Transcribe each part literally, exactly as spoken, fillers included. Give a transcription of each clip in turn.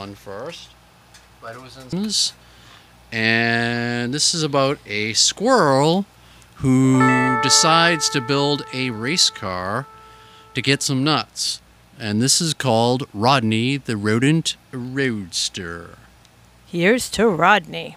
one first, but it was in and this is about a squirrel who decides to build a race car to get some nuts. And this is called Rodney the Rodent Roadster. Here's to Rodney.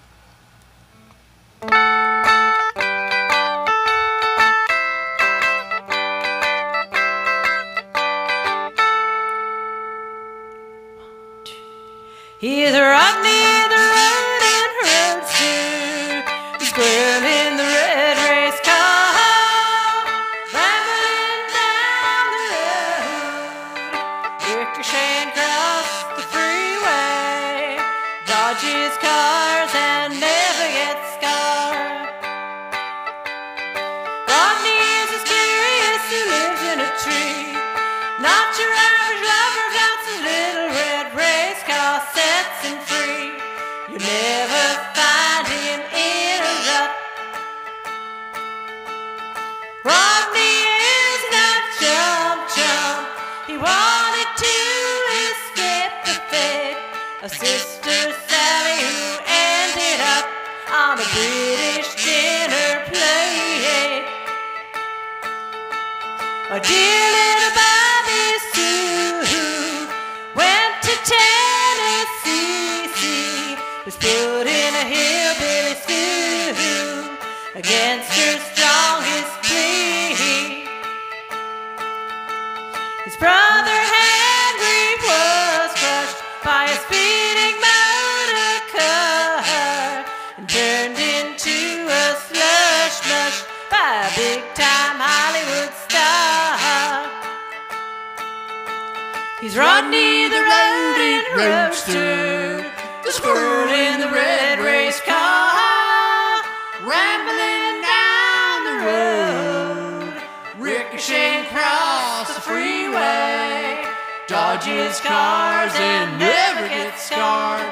He's Rodney the Rodent Roadster, the squirrel in the red race car, rambling down the road, ricocheting across the freeway, dodges cars and never gets scarred. Rodney is as curious who lives in a tree, not your average lover, got some little red race car sets him free. You never find him in a rut. Rodney is not chump chump. He wanted to escape the fate of Sister Sally, who ended up on a British dinner plate. A dear little Bobby Sue went to Tennessee, see, was put in a hillbilly school against her strongest plea. His brother Henry was crushed by a speeding motor car and turned into a slush mush by a big-time Hollywood star. He's Rodney the Rodent Roadster, the squirrel in the red race car, rambling down the road, ricocheting across the freeway, dodges cars and never gets scarred.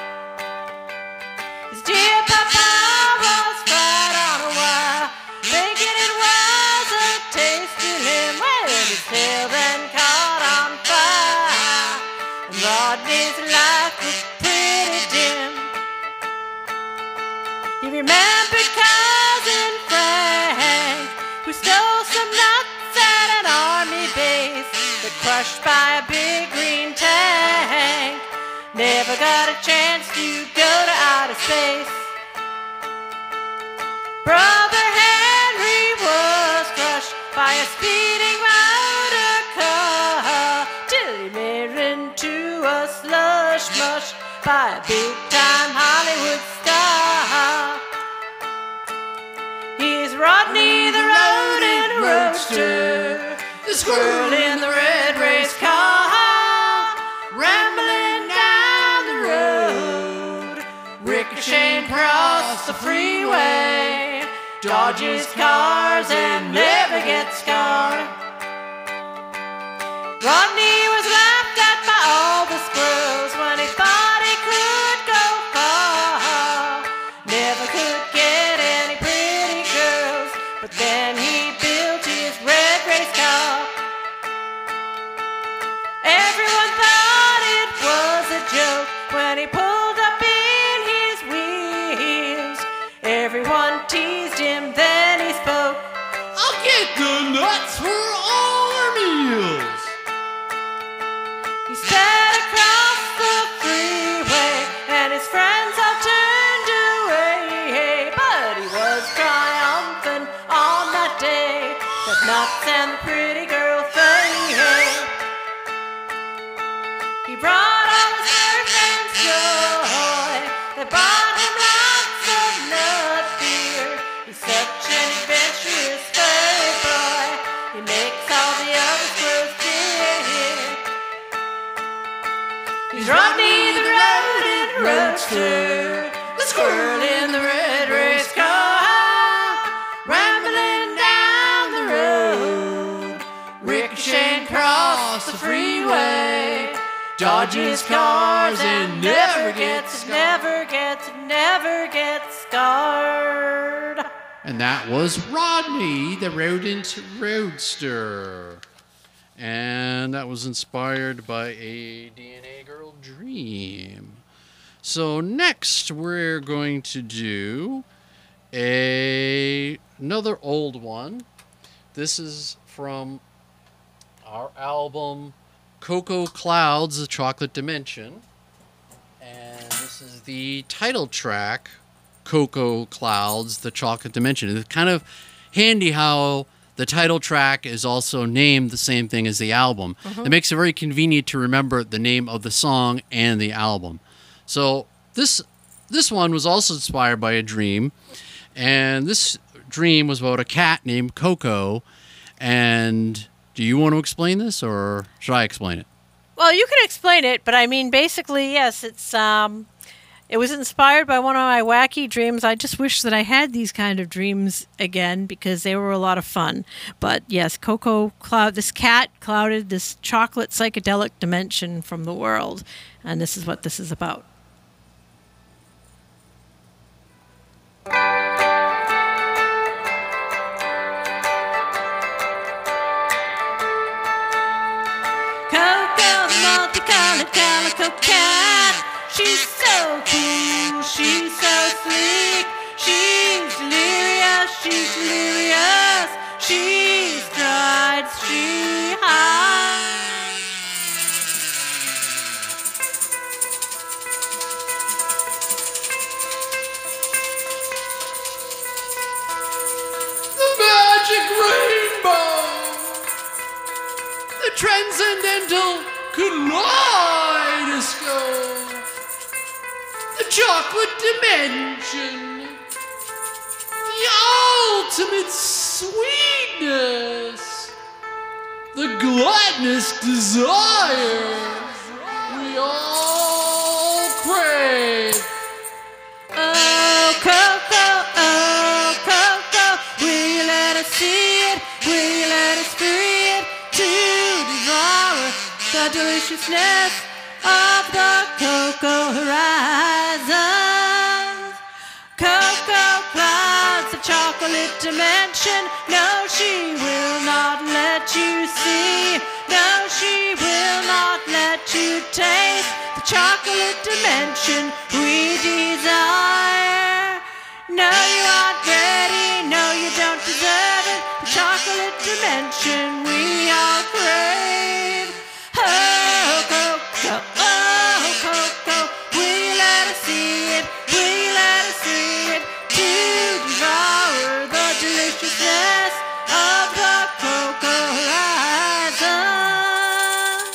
His dear papa was right on a wire, thinking it was a taste to him when his tail then caught on fire, and Rodney's life was pretty dim. He remembered Cousin Frank, who stole some nuts at an army base, but crushed by a big green tank, never got a chance to go to outer space. Brother Henry was crushed by a speeding motor car till he made into a slush mush by a big-time Hollywood star. He's Rodney the Rodent Roadster, the squirrel in the red race car, rambling down the road, ricocheting across the freeway, dodges cars and never gets scarred. Rodney was laughed at by all the squirrels when he thought he could go far, never could get any pretty girls, but then he built his red race car. Everyone thought it was a joke when he pulled up in his wheels. Everyone teased him, then he spoke, I'll get the nuts for all our meals. he sped across the freeway and his friends all turned away, but he was triumphant on that day, that nuts and the pretty girl thing. He brought all his friends joy, they bought him lots of nut beer. He's such an adventurous furry boy, he makes all the other squirrels cheer. He's Rodney the Rodent Roadster, the squirrel in the red race car, rambling down the road, ricocheting across the freeway, dodges cars and never gets, never gets, never gets scarred. And that was Rodney the Rodent Roadster. And that was inspired by a D N A girl dream. So next we're going to do a another old one. This is from our album Cocoa Clouds, The Chocolate Dimension. And this is the title track, Cocoa Clouds, The Chocolate Dimension. It's kind of handy how the title track is also named the same thing as the album. Mhm. It makes it very convenient to remember the name of the song and the album. So this this one was also inspired by a dream, and this dream was about a cat named Coco. And do you want to explain this, or should I explain it? Well, you can explain it, but I mean, basically, yes, it's um, it was inspired by one of my wacky dreams. I just wish that I had these kind of dreams again because they were a lot of fun. But yes, Coco Cloud, this cat clouded this chocolate psychedelic dimension from the world, and this is what this is about. Coco, the multicolored calico cat. She's so cool, she's so sleek. She's delirious, she's delirious. She strides, she hides. The magic rainbow. The transcendental kaleidoscope. The chocolate dimension. The ultimate sweetness. The gluttonous desire we all crave. Oh, Coco, oh, Coco, will you let us see it? Will you let us free it to devour the deliciousness of the Cocoa horizons? Cocoa clouds, the chocolate dimension. No, she will not let you see. No, she will not let you taste the chocolate dimension we desire. No, you aren't ready. No, you don't deserve it. The chocolate dimension we all crave. Oh, Coco, oh, Coco, will you let us see it? Will you let us see it? To devour the deliciousness of the Cocoa horizons.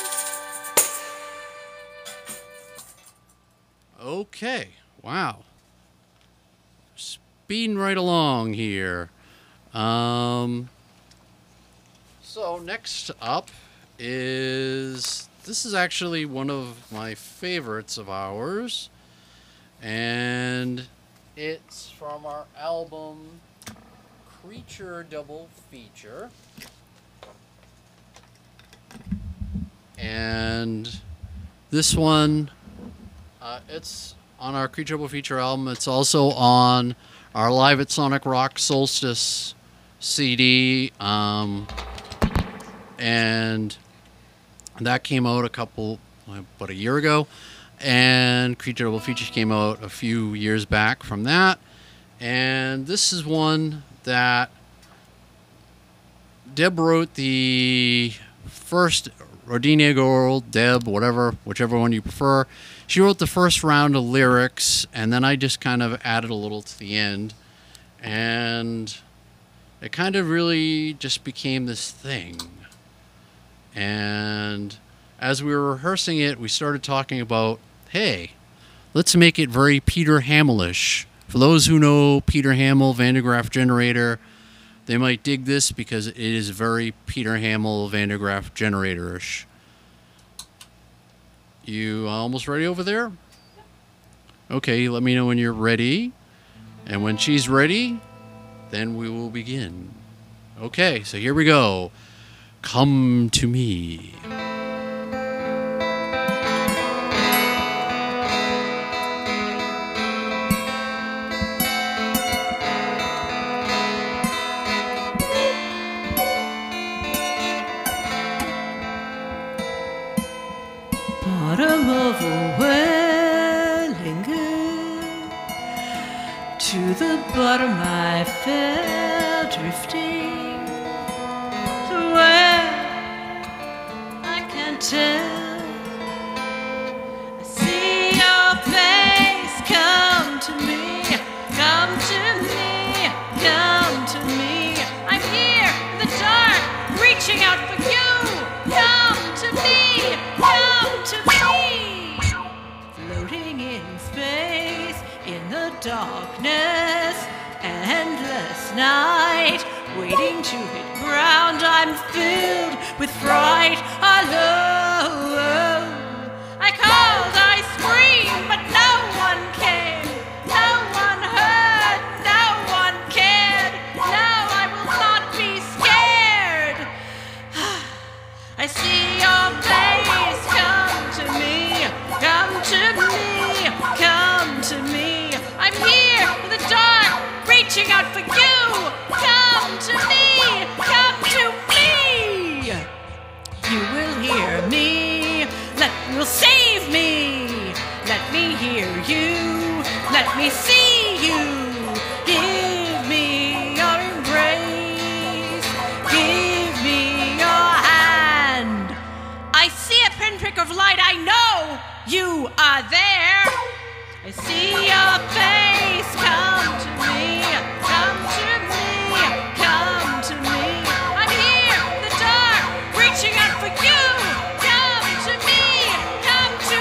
Okay, wow. Speeding right along here. Um, so next up is, this is actually one of my favorites of ours, and it's from our album Creature Double Feature. And this one, uh, it's on our Creature Double Feature album. It's also on our Live at Sonic Rock Solstice C D. Um, and that came out a couple, about a year ago. And Creature Double Feature came out a few years back from that. And this is one that Deb wrote the first, Rodinia Girl, Deb, whatever, whichever one you prefer. She wrote the first round of lyrics, and then I just kind of added a little to the end. And it kind of really just became this thing. And as we were rehearsing it, we started talking about, hey, let's make it very Peter Hamill-ish. For those who know Peter Hamill, Van de Graaff Generator, they might dig this because it is very Peter Hamill, Van de Graaff Generator-ish. You almost ready over there? Okay, let me know when you're ready. And when she's ready, then we will begin. Okay, so here we go. Come to me. Bottom of a To the bottom I fell drifting, to where I can't tell. I see your face come to me, come to me, come to me. I'm here in the dark, reaching out for you. Come to me, come to me. Floating in space, in the darkness, endless night, waiting to hit ground. I'm filled with fright, alone. I called, I screamed, but no one came. No one heard, no one cared. Now I will not be scared. I see your face, come to me, come to me, come to me. I'm here in the dark, reaching out for you. Come to me, come to me. You will hear me, let will save me. Let me hear you, let me see you. Give me your embrace, give me your hand. I see a pinprick of light, I know you are there. I see your face, come to me, come to me, come to me. I'm here in the dark, reaching out for you. Come to me, come to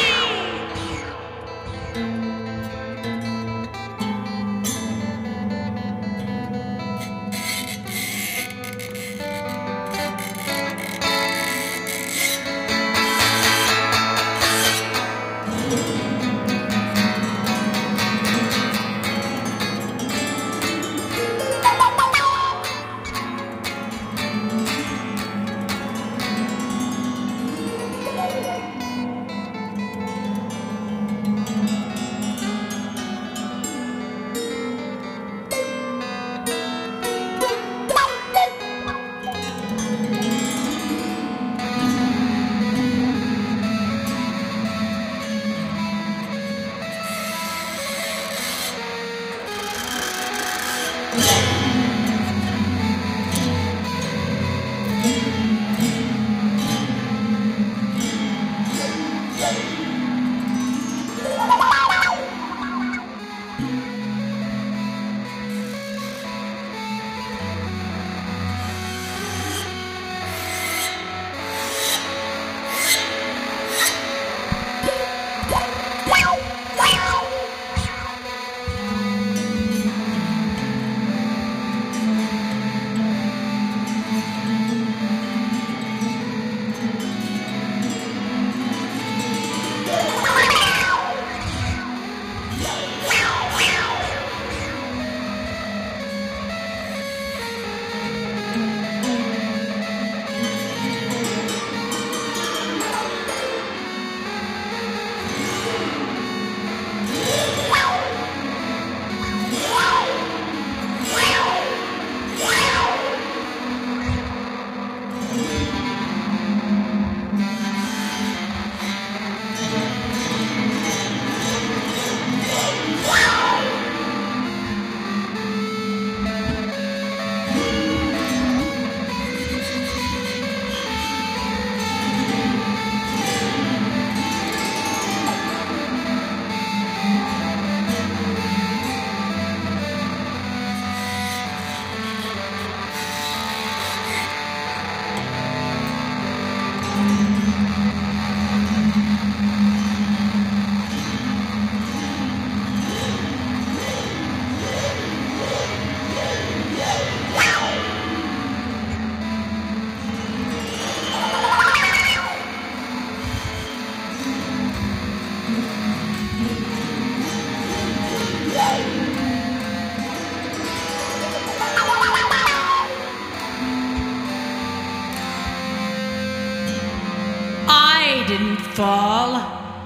didn't fall.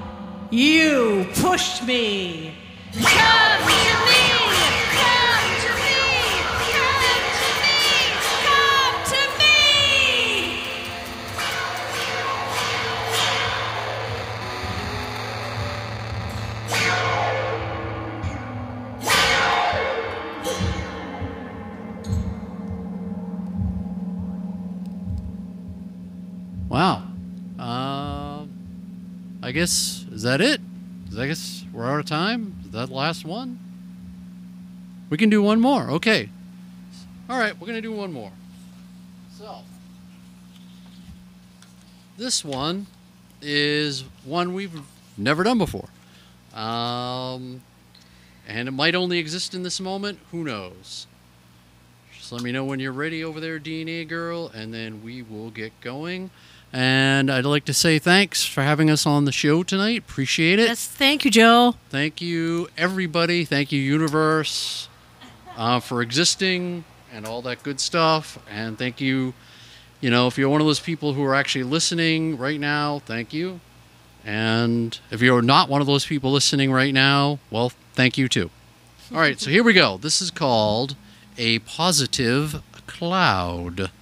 You pushed me. Come to me! Come to me! Come to me! Come to me! I guess, is that it? I guess we're out of time. Is that the last one? We can do one more. Okay. All right, we're going to do one more. So, this one is one we've never done before. Um, and it might only exist in this moment. Who knows? Just let me know when you're ready over there, D N A girl, and then we will get going. And I'd like to say thanks for having us on the show tonight. Appreciate it. Yes, thank you, Joe. Thank you, everybody. Thank you, Universe, uh, for existing and all that good stuff. And thank you, you know, if you're one of those people who are actually listening right now, thank you. And if you're not one of those people listening right now, well, thank you too. All right, so here we go. This is called A Positive Cloud.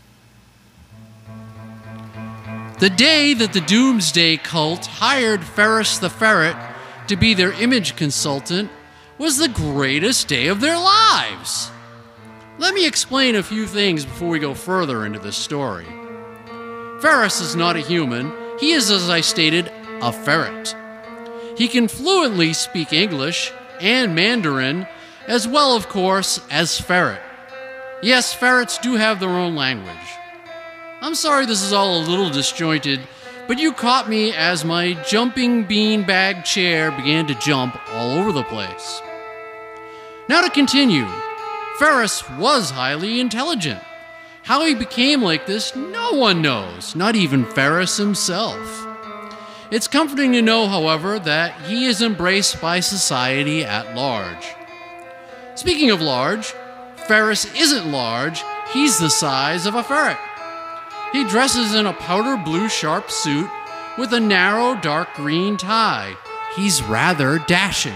The day that the Doomsday Cult hired Ferris the Ferret to be their image consultant was the greatest day of their lives. Let me explain a few things before we go further into this story. Ferris is not a human. He is, as I stated, a ferret. He can fluently speak English and Mandarin, as well, of course, as ferret. Yes, ferrets do have their own language. I'm sorry this is all a little disjointed, but you caught me as my jumping beanbag chair began to jump all over the place. Now to continue, Ferris was highly intelligent. How he became like this, no one knows, not even Ferris himself. It's comforting to know, however, that he is embraced by society at large. Speaking of large, Ferris isn't large, he's the size of a ferret. He dresses in a powder blue sharp suit with a narrow dark green tie. He's rather dashing.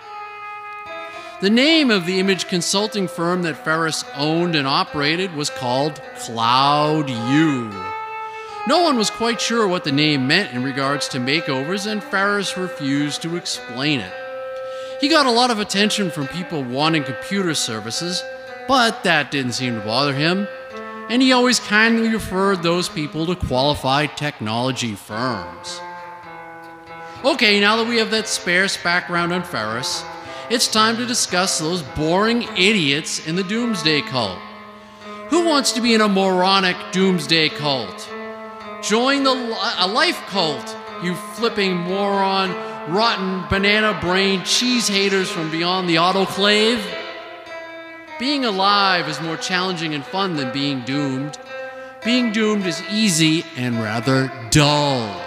The name of the image consulting firm that Ferris owned and operated was called Cloud U. No one was quite sure what the name meant in regards to makeovers, and Ferris refused to explain it. He got a lot of attention from people wanting computer services, but that didn't seem to bother him. And he always kindly referred those people to qualified technology firms. Okay, now that we have that sparse background on Ferris, it's time to discuss those boring idiots in the Doomsday Cult. Who wants to be in a moronic Doomsday Cult? Join the a life cult, you flipping moron, rotten banana-brained cheese haters from beyond the autoclave. Being alive is more challenging and fun than being doomed. Being doomed is easy and rather dull.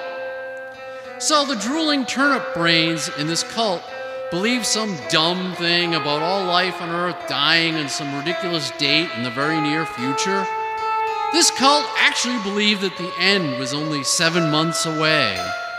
So the drooling turnip brains in this cult believe some dumb thing about all life on Earth dying on some ridiculous date in the very near future. This cult actually believed that the end was only seven months away.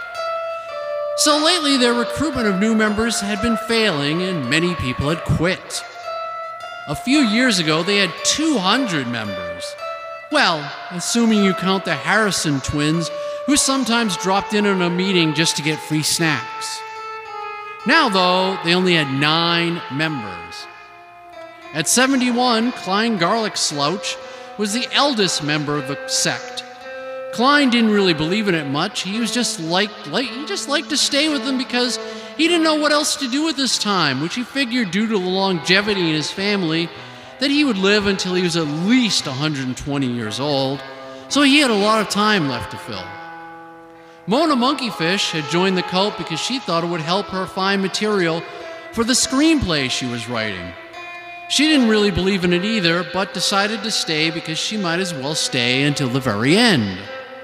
So lately their recruitment of new members had been failing and many people had quit. A few years ago, they had two hundred members. Well, assuming you count the Harrison twins, who sometimes dropped in on a meeting just to get free snacks. Now, though, they only had nine members. At seventy-one, Klein Garlic Slouch was the eldest member of the sect. Klein didn't really believe in it much. He was just like, like he just liked to stay with them because he didn't know what else to do with his time, which he figured due to the longevity in his family that he would live until he was at least one hundred twenty years old, so he had a lot of time left to fill. Mona Monkeyfish had joined the cult because she thought it would help her find material for the screenplay she was writing. She didn't really believe in it either, but decided to stay because she might as well stay until the very end.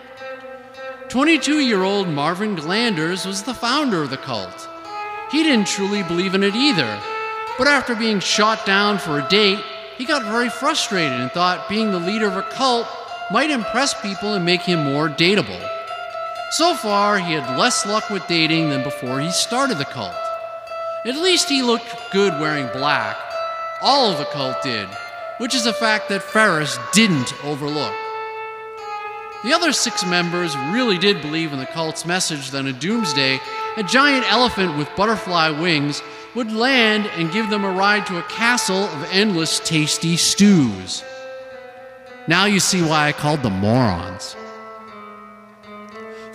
twenty-two-year-old Marvin Glanders was the founder of the cult. He didn't truly believe in it either, but after being shot down for a date, he got very frustrated and thought being the leader of a cult might impress people and make him more dateable. So far, he had less luck with dating than before he started the cult. At least he looked good wearing black. All of the cult did, which is a fact that Ferris didn't overlook. The other six members really did believe in the cult's message that on Doomsday, a giant elephant with butterfly wings would land and give them a ride to a castle of endless tasty stews. Now you see why I called them morons.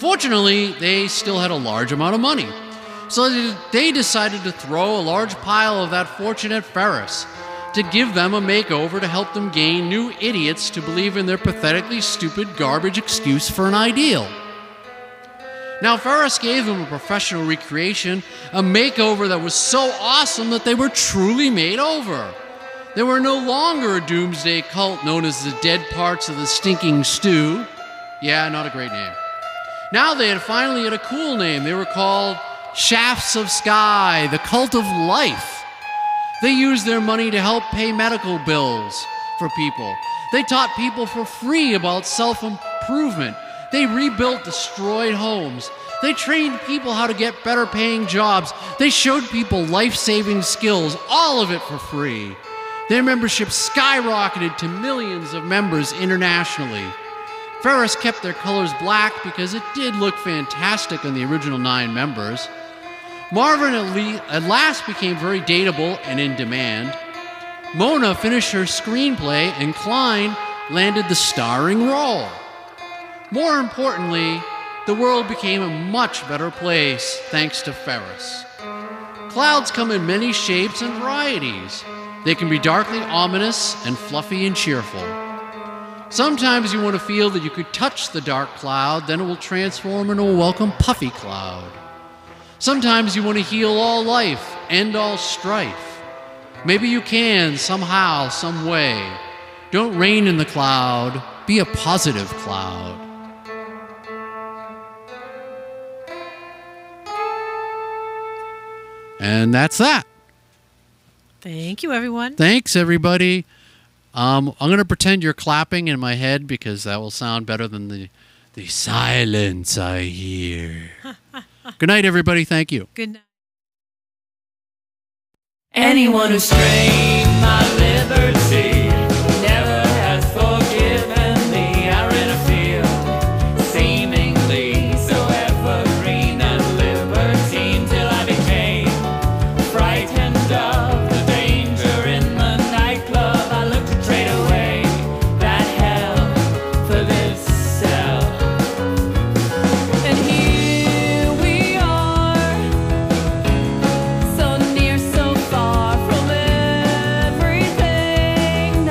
Fortunately, they still had a large amount of money. So they decided to throw a large pile of that fortune at Ferris to give them a makeover to help them gain new idiots to believe in their pathetically stupid garbage excuse for an ideal. Now, Ferris gave them a professional recreation, a makeover that was so awesome that they were truly made over. They were no longer a doomsday cult known as the Dead Parts of the Stinking Stew. Yeah, not a great name. Now they had finally had a cool name. They were called Shafts of Sky, the Cult of Life. They used their money to help pay medical bills for people. They taught people for free about self-improvement. They rebuilt destroyed homes. They trained people how to get better paying jobs. They showed people life-saving skills, all of it for free. Their membership skyrocketed to millions of members internationally. Ferris kept their colors black because it did look fantastic on the original nine members. Marvin at, le- at last became very dateable and in demand. Mona finished her screenplay and Klein landed the starring role. More importantly, the world became a much better place thanks to Ferris. Clouds come in many shapes and varieties. They can be darkly ominous and fluffy and cheerful. Sometimes you want to feel that you could touch the dark cloud, then it will transform into a welcome puffy cloud. Sometimes you want to heal all life, end all strife. Maybe you can, somehow, some way. Don't rain in the cloud, be a positive cloud. And that's that. Thank you, everyone. Thanks, everybody. Um, I'm going to pretend you're clapping in my head because that will sound better than the, the silence I hear. Good night, everybody. Thank you. Good night. Anyone who strained my liberty never has forgiven me. I ran a field, seemingly so evergreen and libertine, till I became frightened of the danger in the nightclub. I looked to trade away that hell for this cell. And here we are, so near, so far from everything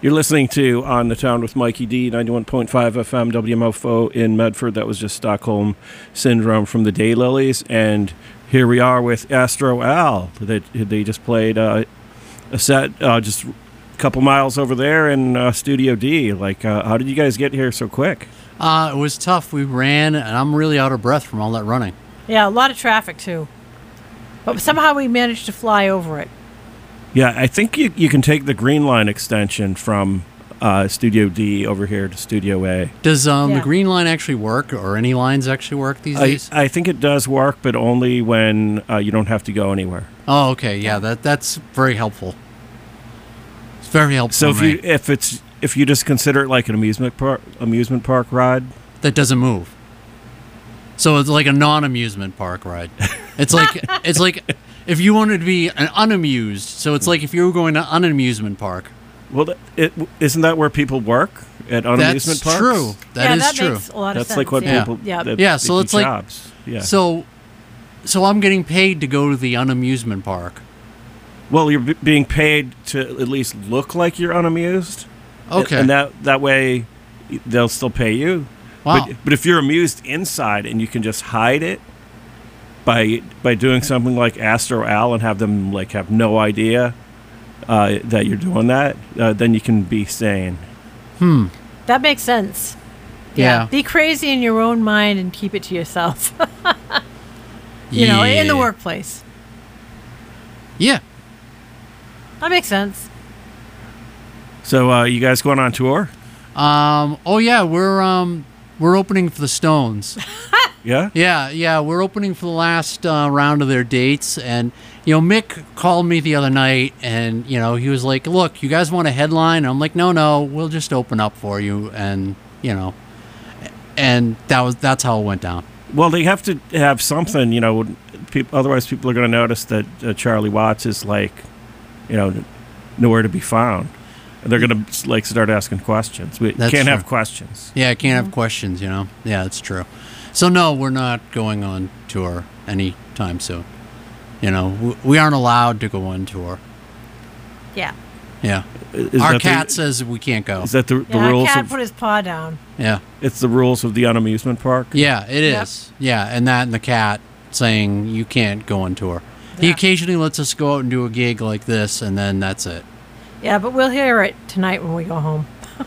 You're listening to On the Town with Mikey D, ninety-one point five F M W M F O in Medford. That was just Stockholm Syndrome from the Daylilies. And here we are with Astro Al. They, they just played uh, a set uh, just a couple miles over there in uh, Studio D. Like, uh, how did you guys get here so quick? Uh, it was tough. We ran, and I'm really out of breath from all that running. Yeah, a lot of traffic too. But somehow we managed to fly over it. Yeah, I think you, you can take the Green Line extension from uh, Studio D over here to Studio A. Does um, Yeah. the Green Line actually work, or any lines actually work these I, days? I think it does work, but only when uh, you don't have to go anywhere. Oh, okay. Yeah, that that's very helpful. It's very helpful. So if for me. you if it's if you just consider it like an amusement park amusement park ride, that doesn't move. So it's like a non-amusement park ride. It's like it's like if you wanted to be an unamused. So it's like if you were going to an amusement park. well, th- it, isn't that where people work at unamusement That's parks? true. That yeah, is that true. makes a lot of That's sense. like what yeah. people. Yeah. that- Yeah, they so do it's like- jobs. Yeah. So, so I'm getting paid to go to the unamusement park. well, you're b- being paid to at least look like you're unamused. Okay. And that that way, they'll still pay you. Wow. But, but if you're amused inside and you can just hide it by by doing something like Astro Al and have them like have no idea uh, that you're doing that, uh, then you can be sane. Hmm. That makes sense. Yeah. Be crazy in your own mind and keep it to yourself. you know, in the Yeah. workplace. Yeah. That makes sense. So uh, you guys going on tour? Um. Oh yeah. We're um. We're opening for the Stones. Yeah. Yeah, yeah, we're opening for the last uh, round of their dates, and you know, Mick called me the other night, and you know, he was like, "Look, you guys want a headline?" And I'm like, "No, no, we'll just open up for you," and you know, and that was that's how it went down. Well, they have to have something, you know. People, otherwise, people are going to notice that uh, Charlie Watts is like, you know, nowhere to be found. And they're going to like start asking questions. We That's can't true. have questions. Yeah, I can't have questions, you know. Yeah, that's true. So no, we're not going on tour anytime soon. You know, w- we aren't allowed to go on tour. Yeah. Yeah, Is our that cat the, says we can't go. Is that the, the Yeah, our rules cat of? put his paw down. Yeah. It's the rules of the unamusement park. Yeah, it Yep. is. Yeah, and that and the cat saying you can't go on tour. He Yeah. occasionally lets us go out and do a gig like this, and then that's it. Yeah, but we'll hear it tonight when we go home.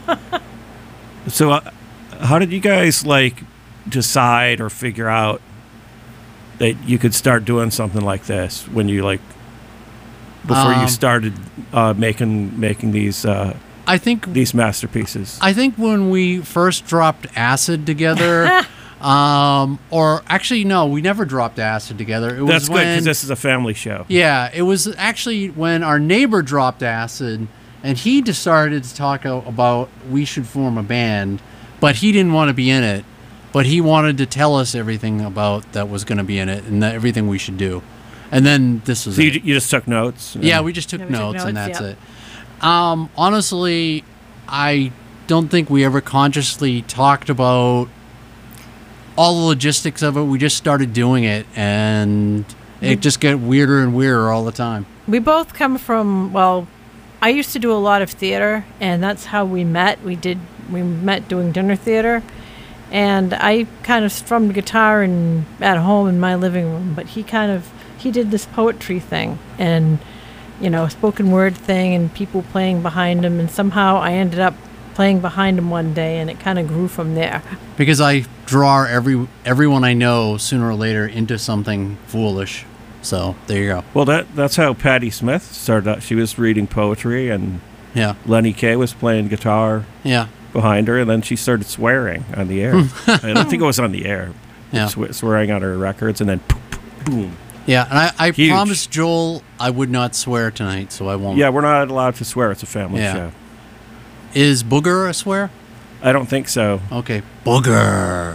So, uh, how did you guys like decide or figure out that you could start doing something like this when you like before Um, you started uh, making making these uh, I think these masterpieces? I think when we first dropped acid together, um, or actually no, we never dropped acid together. It was That's good when because this is a family show. yeah, it was actually when our neighbor dropped acid, and he just started to talk o- about we should form a band, but he didn't want to be in it. But he wanted to tell us everything about that was going to be in it and that everything we should do. And then this was So you, it. you just took notes. and- Yeah, we just took Yeah, we took notes, and notes, that's yep. it. Um, honestly, I don't think we ever consciously talked about all the logistics of it. We just started doing it, and it just got weirder and weirder all the time. We both come from, well, I used to do a lot of theater, and that's how we met. We did, we met doing dinner theater. And I kind of strummed guitar in, at home in my living room, but he kind of, he did this poetry thing and, you know, spoken word thing and people playing behind him. And somehow I ended up playing behind him one day, and it kind of grew from there. Because I draw every everyone I know sooner or later into something foolish. So there you go. Well, that that's how Patti Smith started out. She was reading poetry, and Yeah, Lenny Kaye was playing guitar yeah, behind her, and then she started swearing on the air. I don't think it was on the air. Yeah. Swe- swearing on her records, and then poof, boom. yeah. And I, I Huge. promised Joel I would not swear tonight, so I won't. Yeah, we're not allowed to swear. It's a family Yeah. show. Is booger a swear? I don't think so. Okay, booger.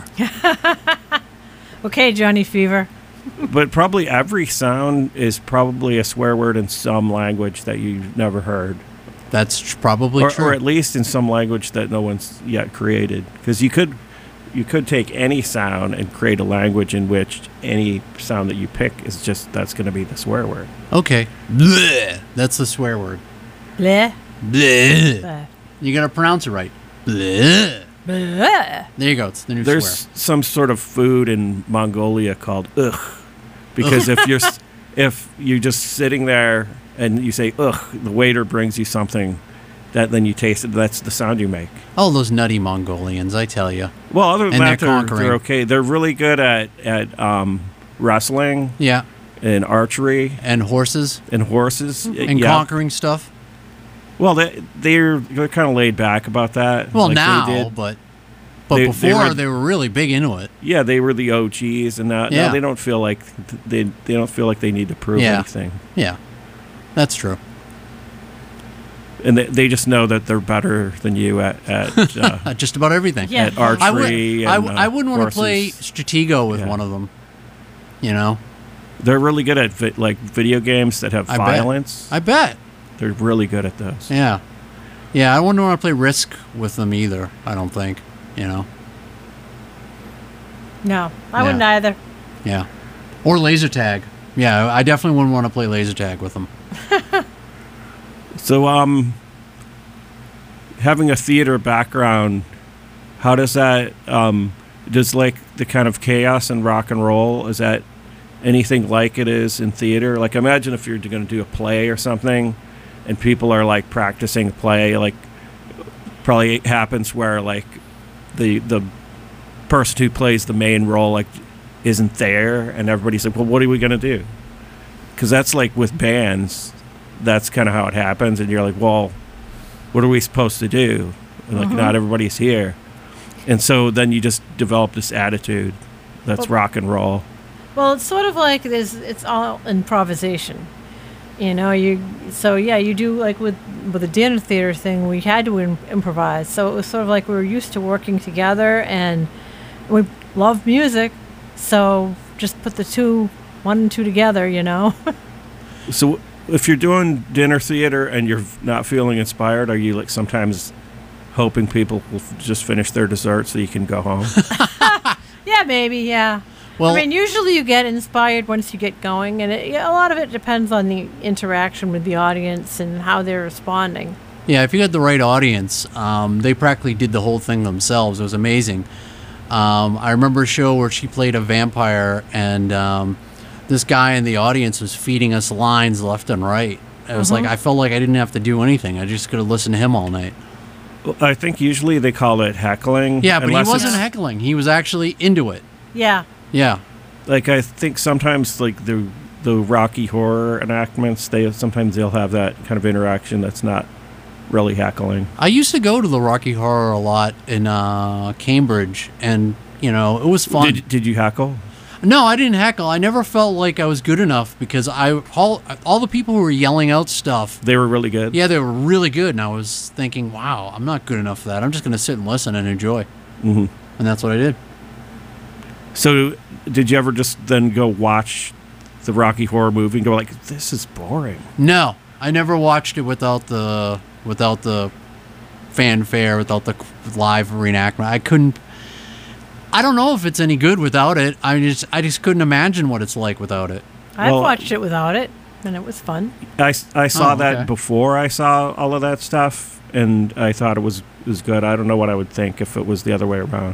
Okay, Johnny Fever. But probably every sound is probably a swear word in some language that you've never heard. That's tr- probably Or, true. or at least in some language that no one's yet created. Because you could you could take any sound and create a language in which any sound that you pick is just, that's going to be the swear word. Okay. Bleh. That's the swear word. Bleh. Bleh. Bleh. You got to pronounce it right. Bleh. Bleh. There you go. It's the new There's swear. some sort of food in Mongolia called ugh, because if you're s- if you're just sitting there and you say ugh, the waiter brings you something, that then you taste it. That's the sound you make. Oh, those nutty Mongolians, I tell you. Well, other than And that, they're they're, conquering. they're okay. They're really good at at um, wrestling Yeah. and archery And horses and horses and yeah. conquering stuff. Well, they they're they're kind of laid back about that. Well, like they now, did. but but They- before they they were- were, really big into it. Yeah, they were the O Gs, and now, Yeah. now they don't feel like they they don't feel like they need to prove Yeah. anything, Yeah, that's true. and they, they just know that they're better than you at at, uh, Uh, just about everything. Yeah. at I, would, archery. I, and, w- I uh, wouldn't want to play horses. Stratego with Yeah. one of them. You know, They're really good at vi- like video games that have I bet. violence. I bet. They're really good at those. Yeah, yeah. I wouldn't want to play Risk with them either. I don't think. You know. No, I Yeah. wouldn't either. Yeah. Or laser tag. Yeah, I definitely wouldn't want to play laser tag with them. So, um, having a theater background, how does that, um, does like the kind of chaos and rock and roll, is that anything like it is in theater? Like, imagine if you're going to do a play or something and people are like practicing a play, like, probably happens where like the, the person who plays the main role, like, isn't there and everybody's like, well, what are we going to do? Because that's like with bands, that's kind of how it happens, and you're like, well, what are we supposed to do? And like, not everybody's here, and so then you just develop this attitude that's Well- rock and roll. Well, it's sort of like this. It's all improvisation. You know, you so yeah, you do like with with the dinner theater thing. We had to im- improvise, so it was sort of like we were used to working together, and we love music, so just put the two, one and two together. You know. So if you're doing dinner theater and you're not feeling inspired, are you like sometimes hoping people will f- just finish their dessert so you can go home? Yeah, maybe. Yeah. Well, I mean, usually you get inspired once you get going, and it, yeah, a lot of it depends on the interaction with the audience and how they're responding. yeah, if you got the right audience, um, they practically did the whole thing themselves. It was amazing. Um, I remember a show where she played a vampire, and um, this guy in the audience was feeding us lines left and right. It was like I felt like I didn't have to do anything. I just could have listened to him all night. I think usually they call it heckling. Yeah, but he unless wasn't it's- heckling. He was actually into it. Yeah. Yeah. Like I think sometimes like the the Rocky Horror enactments, they sometimes they'll have that kind of interaction that's not really heckling. I used to go to the Rocky Horror a lot in uh, Cambridge, and you know it was fun. Did did you heckle? No, I didn't heckle. I never felt like I was good enough because I all, all the people who were yelling out stuff. They were really good. Yeah, they were really good, and I was thinking, wow, I'm not good enough for that. I'm just going to sit and listen and enjoy, hmm and that's what I did. So did you ever just then go watch the Rocky Horror movie and go like, this is boring? No, I never watched it without the without the fanfare, without the live reenactment. I couldn't. I don't know if it's any good without it. I just I just couldn't imagine what it's like without it. I've Well- watched it without it, and it was fun. I, I saw Oh, that okay. before I saw all of that stuff, and I thought it was it was good. I don't know what I would think if it was the other way around.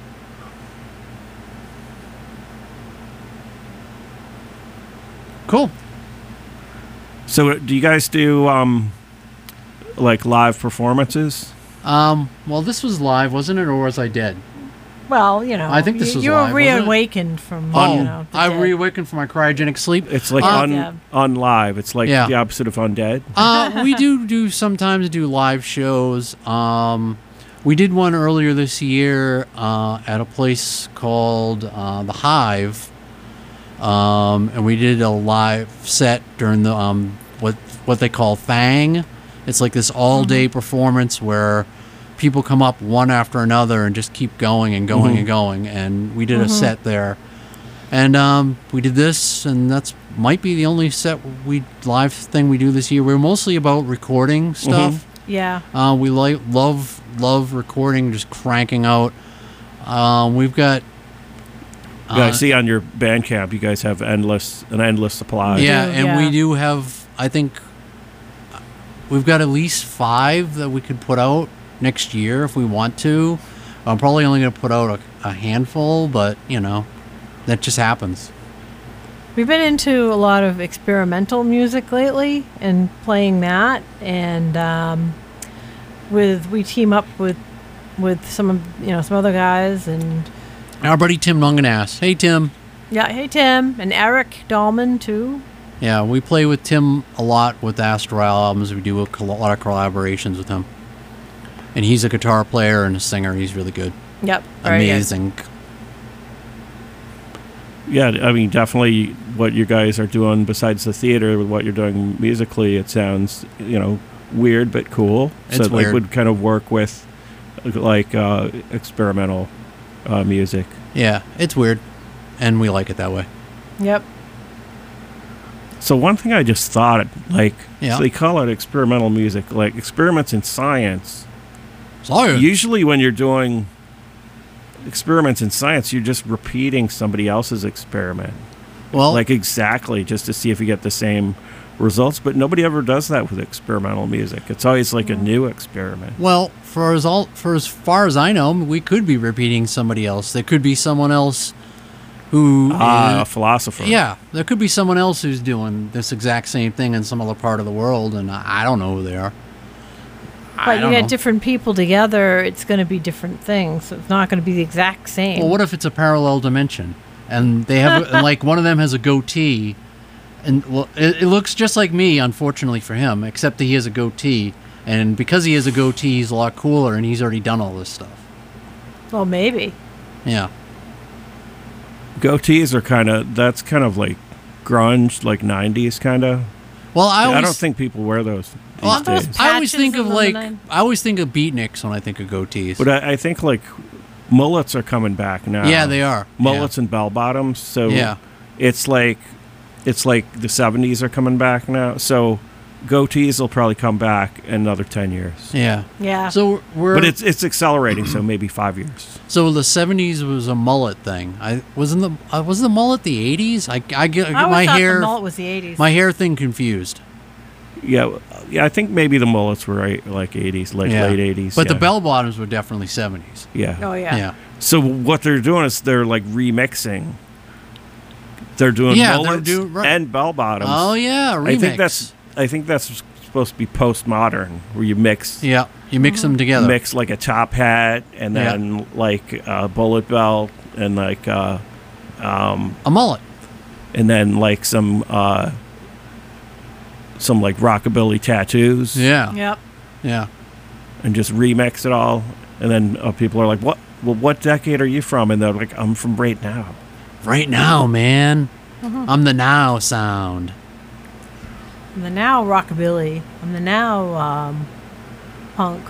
Cool. So uh, do you guys do um, like live performances? Um, well, this was live, wasn't it, or was I dead? Well, you know, I think this you, was you live, were wasn't it? reawakened from, Oh, you know, the I dead. reawakened from my cryogenic sleep. It's like Uh, un, yeah. unlive. It's like Yeah. the opposite of undead. Uh, we do do sometimes do live shows. Um, we did one earlier this year uh, at a place called uh, the Hive, um, and we did a live set during the um, what what they call Thang. It's like this all day performance where people come up one after another and just keep going and going Mhm. and going. And we did a set there, and um, we did this, and that's might be the only set we live thing we do this year. We're mostly about recording stuff. Yeah. Uh, we like love love recording, just cranking out. Um, we've got You guys uh, see on your Bandcamp, you guys have endless an endless supply. yeah, do, and yeah. we do have. I think we've got at least five that we could put out next year if we want to. I'm probably only going to put out a, a handful, but you know, that just happens. We've been into a lot of experimental music lately and playing that, and um, with we team up with with some of you know some other guys, and Our buddy Tim Nunganass. Hey Tim. yeah, hey Tim and Eric Dahlman too. Yeah, we play with Tim a lot with the Astral albums. We do a, col- a lot of collaborations with him, and he's a guitar player and a singer. He's really good, Yep, very good. amazing. Yeah, I mean, definitely what you guys are doing besides the theater, what you're doing musically, it sounds, you know, weird but cool. It's so it like, weird. would kind of work with like uh, experimental uh, music. Yeah, it's weird, and we like it that way. Yep. So one thing I just thought, like, Yeah. so they call it experimental music, like experiments in science. Sorry. Usually when you're doing experiments in science, you're just repeating somebody else's experiment. well, Like exactly, just to see if you get the same results. But nobody ever does that with experimental music. It's always like a new experiment. well, for as all for as far as I know, we could be repeating somebody else. There could be someone else who. Ah, a is- philosopher. yeah, there could be someone else who's doing this exact same thing in some other part of the world, and I I don't know who they are. I But you don't get know. different people together, it's going to be different things. So it's not going to be the exact same. Well, what if it's a parallel dimension, and they have and like one of them has a goatee, and well, it, it looks just like me, unfortunately for him, except that he has a goatee, and because he has a goatee, he's a lot cooler, and he's already done all this stuff. Well, maybe. Yeah, Goatees are kind of, that's kind of like grunge, like nineties kind of. well, I I, always, don't think people wear those these well, those days. I always patches think of in the like nine- I always think of beatniks when I think of goatees. But I, I think like mullets are coming back now. yeah, they are Mullets and bell bottoms. So Yeah. it's like, it's like the seventies are coming back now. So goatees will probably come back in another ten years. Yeah, Yeah. So we're But it's it's accelerating, so maybe five years. so the seventies was a mullet thing. I wasn't the uh, was the mullet the eighties. I I get, I get I always my thought hair the mullet was the eighties. my hair thing confused. Yeah, yeah. I think maybe the mullets were right, like eighties, like Yeah. late eighties. But yeah. the bell bottoms were definitely seventies. Yeah. oh, yeah. Yeah. So what they're doing is they're like remixing. They're doing Yeah, they're mullets do- right. and bell bottoms. Oh yeah, remix. I think that's I think that's supposed to be postmodern, where you mix yeah. You mix them together. mix like a top hat and Yeah. then like a bullet belt and like uh, A mullet. and then like some uh, some like rockabilly tattoos. Yeah. Yep. Yeah. And just remix it all. And then uh, people are like, "What? Well, what decade are you from?" And they're like, "I'm from right now." Right now, man. Mm-hmm. I'm the now sound. I'm the now rockabilly. I'm the now um, punk.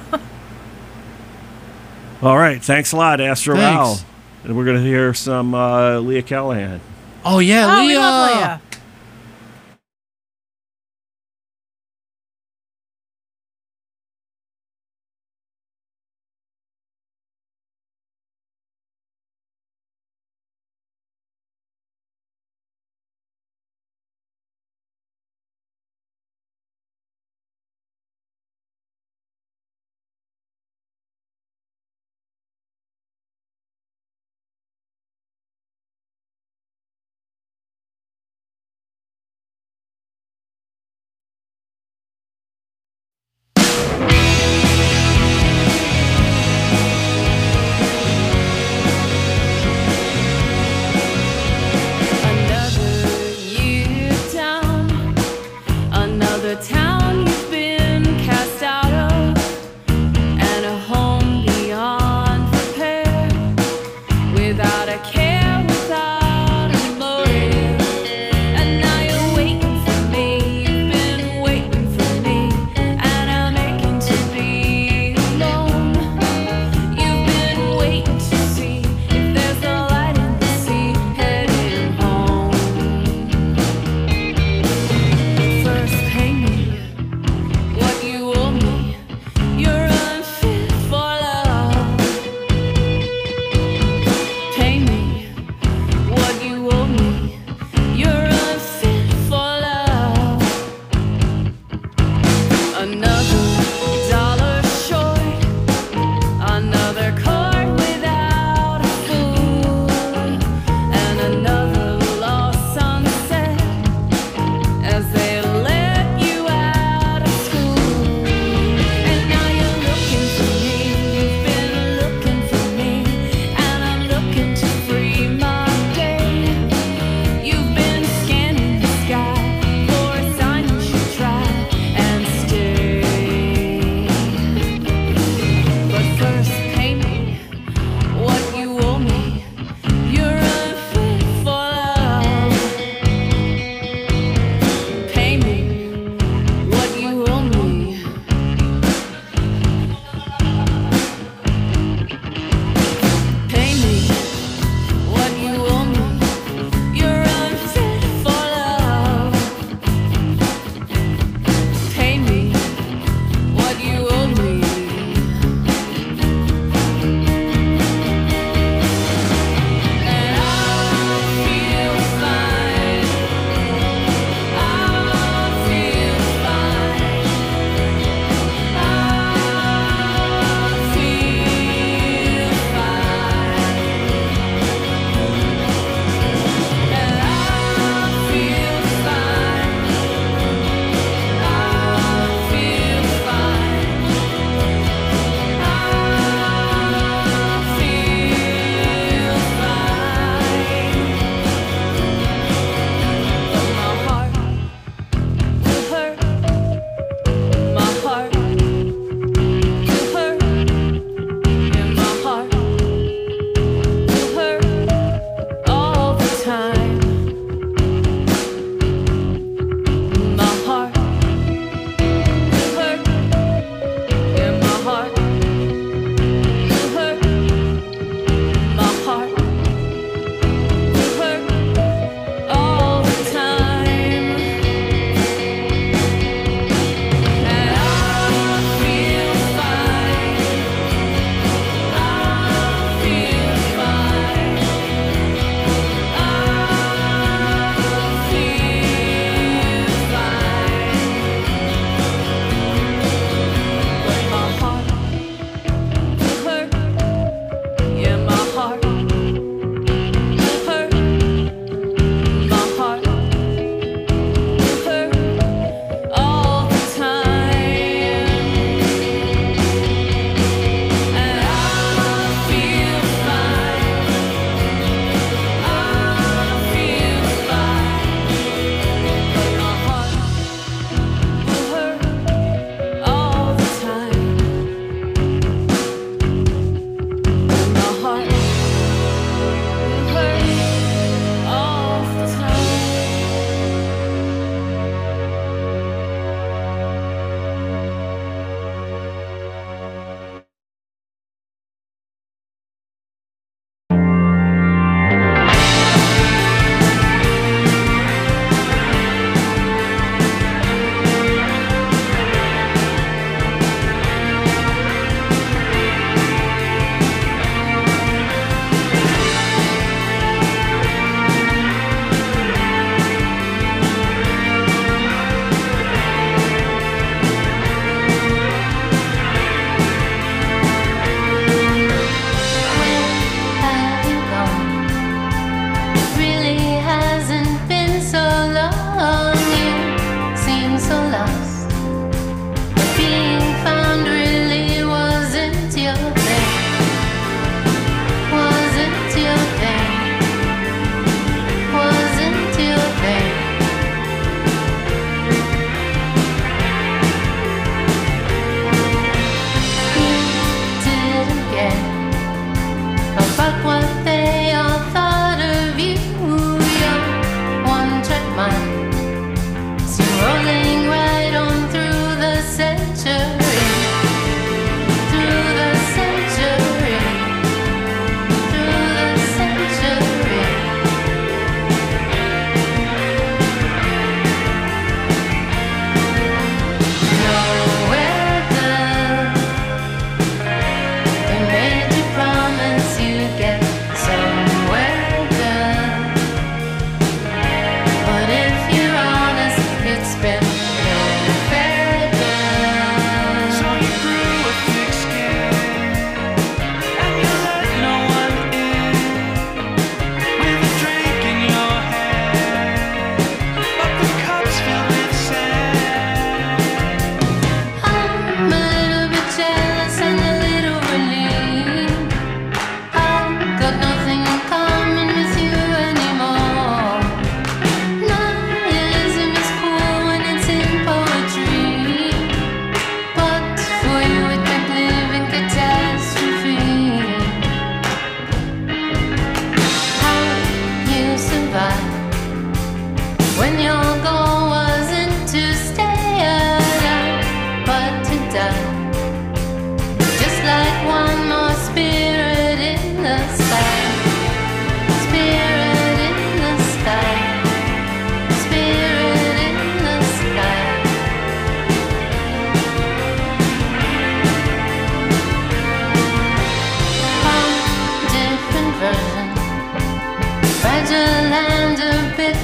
All right, thanks a lot, Astro Thanks. Al. And we're gonna hear some uh, Leah Callahan. Oh yeah, oh, Leah. we love Leah.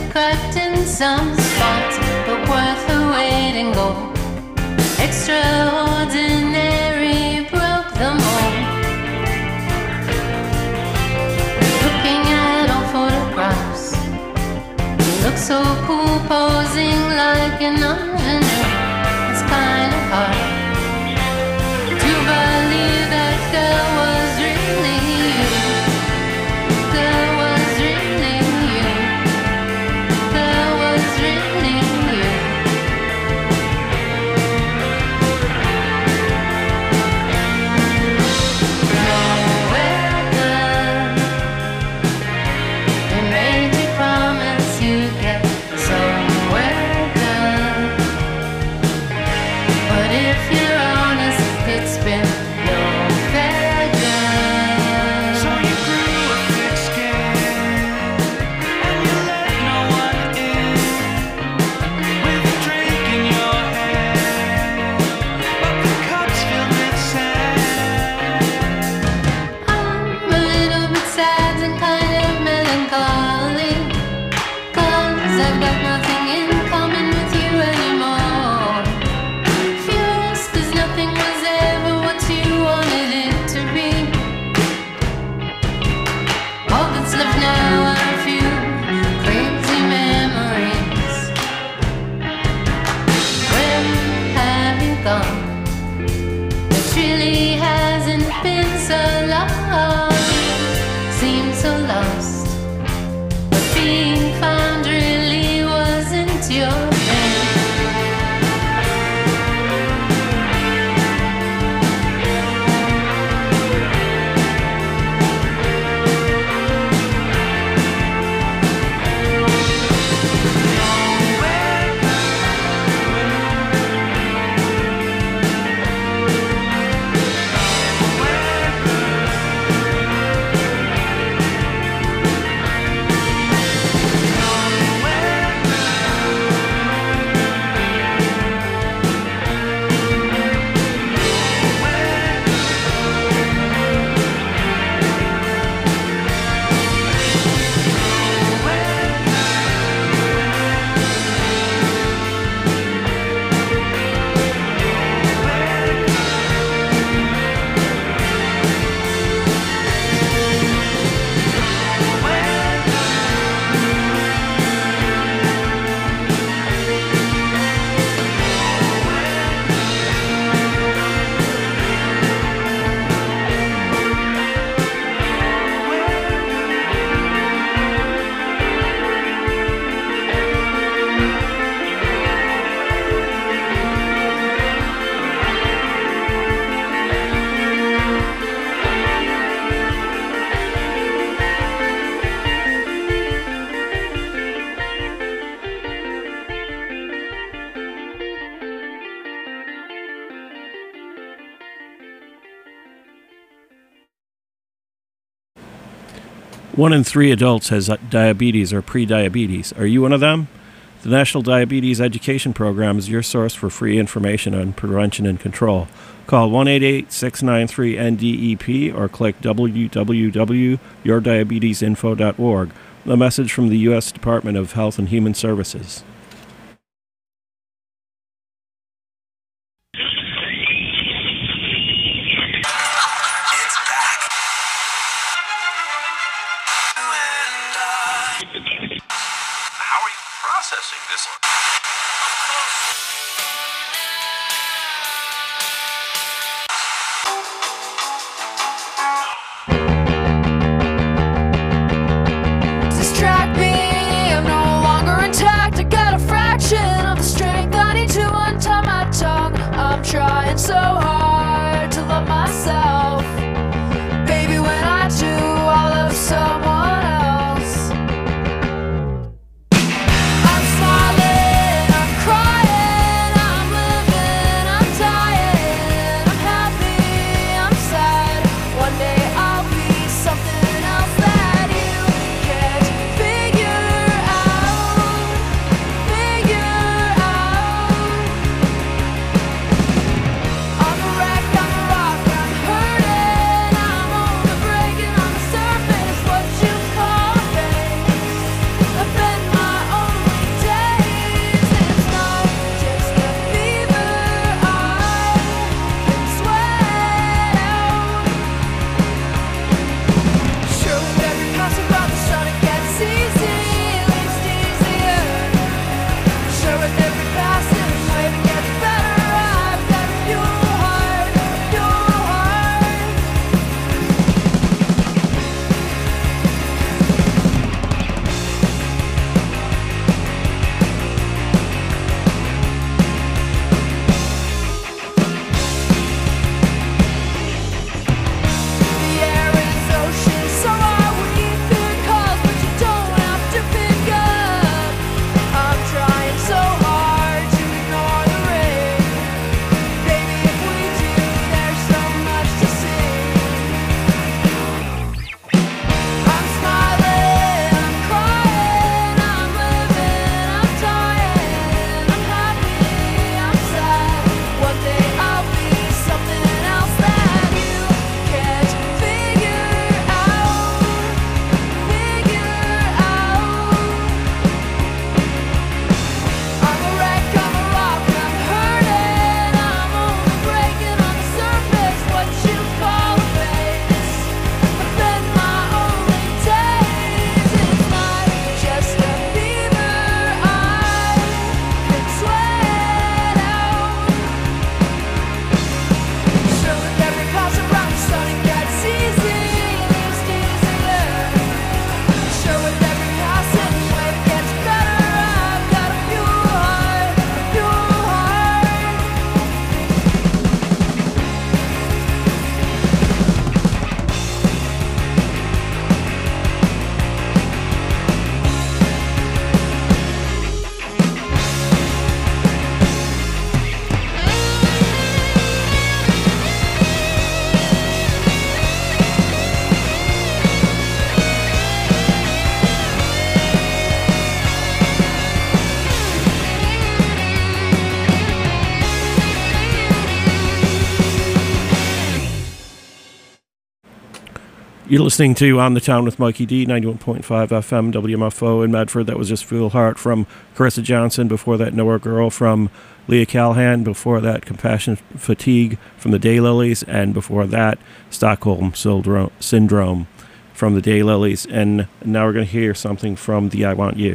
cracked in some spots, but worth the wait and go. Extraordinary broke the mold. Looking at old photographs, you look so cool posing like an ingenue. It's kind of hard to believe that girl was really you. Girl was really you. Girl was really you. Nowhere, girl. They made you promise you'd get somewhere, girl. But if you're honest, it's been no fair, girl. So you grew a thick skin, and you let no one in, with a drink in your hand, but the cup's filled with sand. I'm a little bit sad and kind of melancholy, 'cause I've got nothing in common with you anymore. Furious 'cause nothing was ever what you wanted it to be. All that's left now are a few crazy memories. Where have you gone? It really hasn't been so long. Seemed so lost, but being found really wasn't your thing. One in three adults has diabetes or pre-diabetes. Are you one of them? The National Diabetes Education Program is your source for free information on prevention and control. Call one eight eight, six nine three, N D E P or click w w w dot your diabetes info dot org. A message from the U S Department of Health and Human Services. How are you processing this? Distract me, I'm no longer intact. I got a fraction of the strength I need to untie my tongue. I'm trying so hard to love myself. Baby, when I do, I love someone else. I'm smiling, I'm crying. You're listening to On the Town with Mikey D, ninety-one point five F M, W M F O in Medford. That was just Feel Heart from Carissa Johnson. Before that, Nowhere Girl from Leah Callahan. Before that, Compassion Fatigue from the Daylilies. And before that, Stockholm Syndro- Syndrome from the Daylilies. And now we're going to hear something from the I Want You.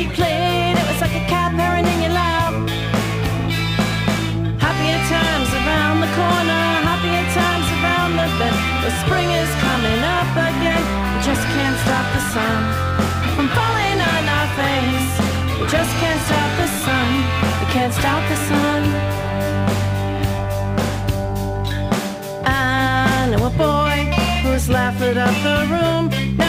he played, it was like a cat purring in your lap. Happier times around the corner, happier times around the bend. The spring is coming up again. We just can't stop the sun from falling on our face. We just can't stop the sun. We can't stop the sun. I know a boy who's laughing up the room.